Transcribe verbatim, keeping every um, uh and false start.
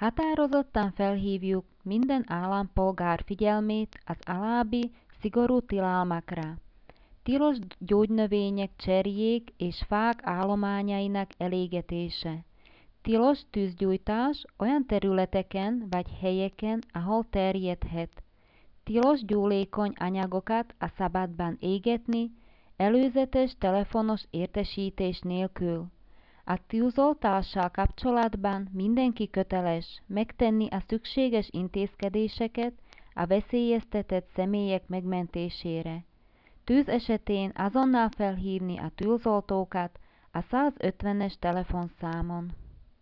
Határozottan felhívjuk minden állampolgár figyelmét az alábbi szigorú tilalmakra: tilos gyógynövények cserjék és fák állományainak elégetése, tilos tűzgyújtás olyan területeken vagy helyeken, ahol terjedhet, tilos gyúlékony anyagokat a szabadban égetni, előzetes telefonos értesítés nélkül. A tűzoltással kapcsolatban mindenki köteles megtenni a szükséges intézkedéseket a veszélyeztetett személyek megmentésére. Tűz esetén azonnal felhívni a tűzoltókat a százötvenes telefonszámon.